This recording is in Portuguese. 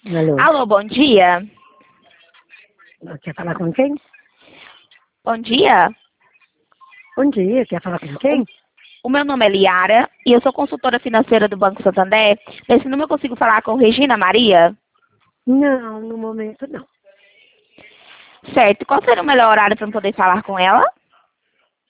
Alô? Alô, bom dia. Quer falar com quem? Bom dia. Bom dia, quer falar com quem? O meu nome é Liara e eu sou consultora financeira do Banco Santander. Nesse número eu consigo falar com Regina Maria? Não, no momento não. Certo. Qual seria o melhor horário para eu poder falar com ela?